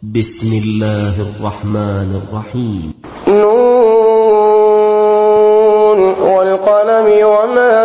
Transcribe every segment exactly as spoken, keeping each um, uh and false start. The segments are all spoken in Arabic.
بسم الله الرحمن الرحيم. نون والقلم وما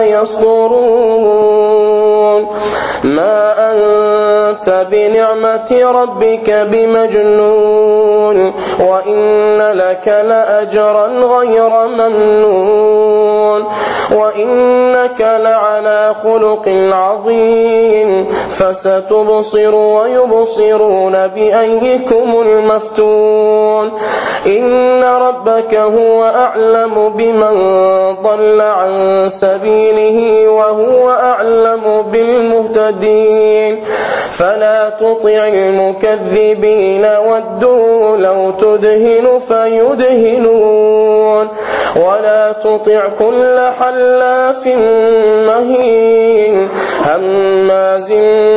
يسطرون. ما أنت بنعمة ربك بمجنون وإن لك لأجرا غير ممنون وإنك لعلى خلق عظيم فستبصر ويبصرون بأيكم المفتون. إن ربك هو أعلم بمن ضل عن سبيله وهو أعلم بالمهتدين. فلا تطع المكذبين ودوا لو تدهن فيدهنون ولا تطع كل حلاف مهين هماز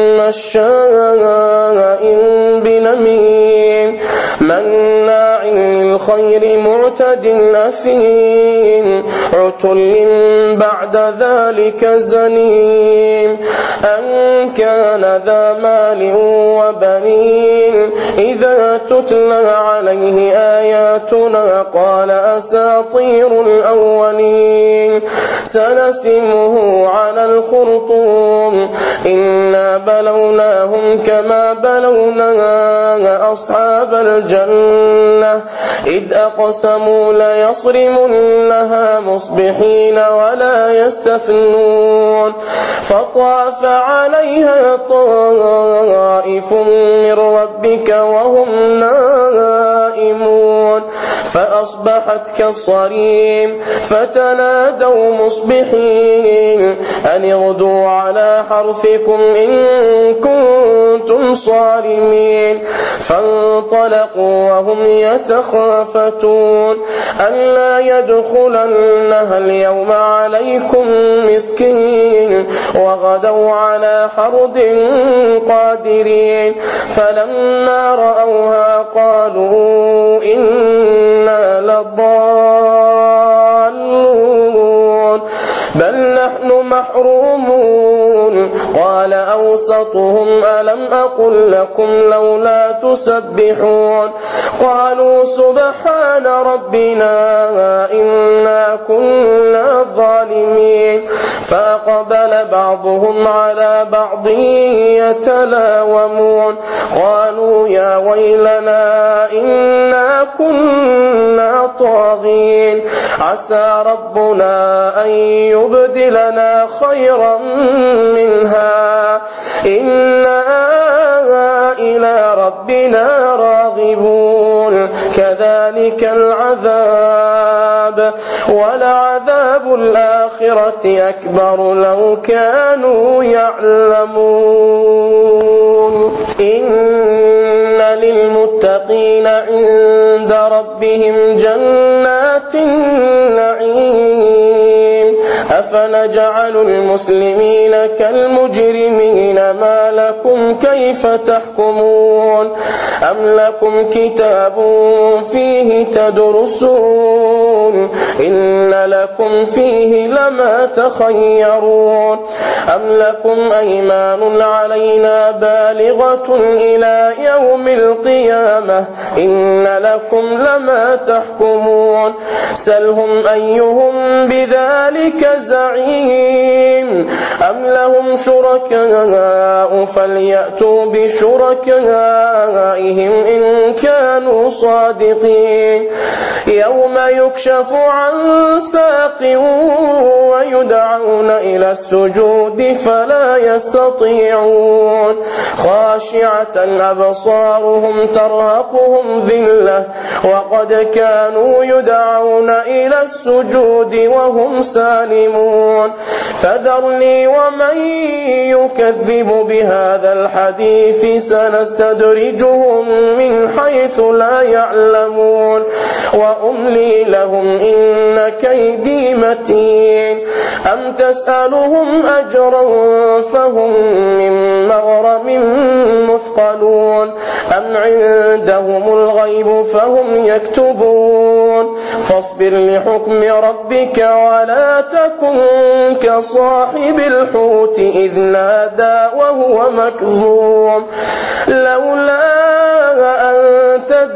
مشاء بنميم مناع للخير معتد أثيم عتل بعد ذلك زنيم أن كان ذا مال وبنين إذا تتلى عليه آياتنا قال أساطير الأولين سنسمه على الخرطوم إنا بلوناهم كما بلونا أصحاب الجنة إذ أقسموا ليصرمنها مصبحين ولا يستثنون فطاف عليها طائف من ربك وهم نائمون فأصبحت كالصريم فتنادوا مصبحين أن اغدوا على حرثكم إن كنتم صارمين فانطلقوا وهم يتخافتون ألا يدخلنها اليوم عليكم مسكين وغدوا على حرد قادرين فلما رأوها قالوا إنا لضالون بل نحن محرومون قال أوسطهم ألم أقل لكم لولا تسبحون قالوا سبحان ربنا إنا كنا ظالمين فأقبل بعضهم على بعض يتلاومون قالوا يا ويلنا إنا كنا طاغين عسى ربنا أن يبدلنا خيرا منها إنا إلى ربنا راغبون كذلك العذاب ولعذاب الآخرة أكبر لو كانوا يعلمون. إن للمتقين عند ربهم جنات النعيم أفنجعل المسلمين كالمجرمين ما لكم كيف تحكمون أم لكم كتاب فيه تدرسون إن لكم فيه لما تخيرون أم لكم أيمان علينا بالغة إلى يوم القيامة إن لكم لما تحكمون سلهم أيهم بذلك زعيم أم لهم شركاء فليأتوا بشركائهم إن كانوا صادقين يوم يكشف عن ساق ويدعون إلى السجود فلا يستطيعون خاشعة أبصارهم ترهقهم ذلة وقد كانوا يدعون إلى السجود وهم سالمون فذرني ومن يكذب بهذا الحديث سنستدرجهم من حيث لا يعلمون وأملي لهم إن كيدي متين أم تسألهم أجرا فهم من مغرم مثقلون أم عندهم الغيب فهم يكتبون فاصبر لحكم ربك ولا تكن كصاحب الحوت إذ نادى وهو مكظوم لولا أن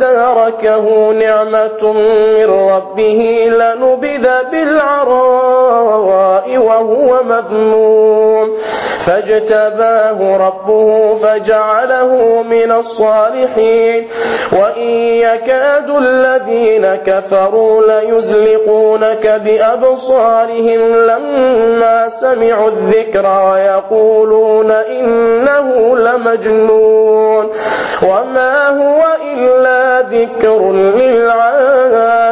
تداركه نعمة من ربه لنبذ بالعراء وهو مذموم فاجتباه ربه فجعله من الصالحين وإن يكاد الذين كفروا ليزلقونك بأبصارهم لما سمعوا الذكر ويقولون إنه لمجنون وما هو إلا ذكر للعالمين.